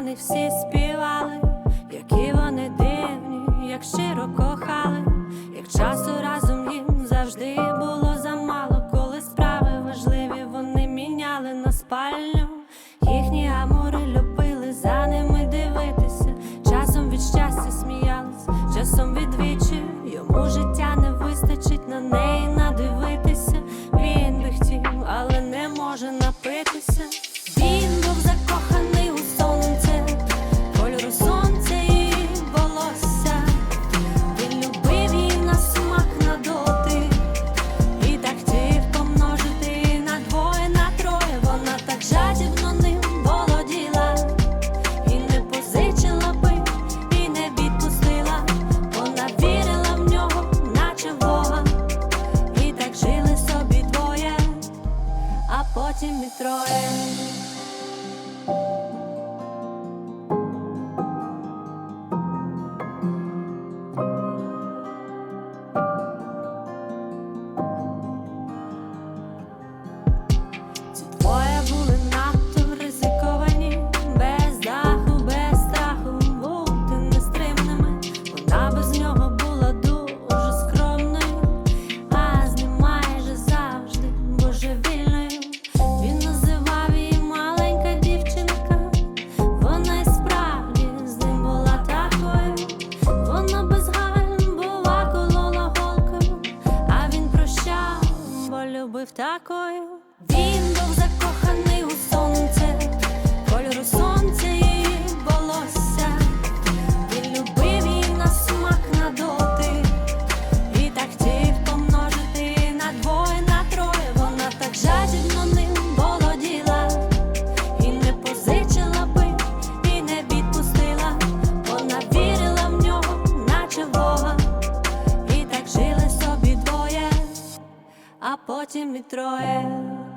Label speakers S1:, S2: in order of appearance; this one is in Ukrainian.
S1: вони всі співали, які вони дивні, як щиро кохали, як часу разом їм завжди було замало. Коли справи важливі, вони міняли на спальню. Їхні амури любили за ними дивитися. Часом від щастя сміялись, часом від вічі. Йому життя не вистачить на неї надивитися. Він би хотів, але не може напитися. Він був закоханий у сонце, кольору сонця і волосся. Він любив її на смак, на дотик, і так хотів помножити на двоє, на троє. Вона так жадібно ним володіла, і не позичила би, і не відпустила. Вона вірила в нього, наче в Бога, і так жили собі двоє, а потім і троє. Двоє були надто ризиковані, без даху, без страху бути нестримними. Вона без нього була дуже скромною, а з ним майже завжди божевільною. Він називав її маленька дівчинка, вона й справді з ним була такою. Вона безгально бува колола голкою, а він прощав, бо любив такою. Він був закоханий у сонце, кольору сонця і волосся. Він любив її на смак, на дотик, і так хотів помножити на двоє, на троє. Вона так жадібно ним володіла, і не позичила би, і не відпустила. Вона вірила в нього, наче в Бога, і так жили собі двоє, а потім і троє.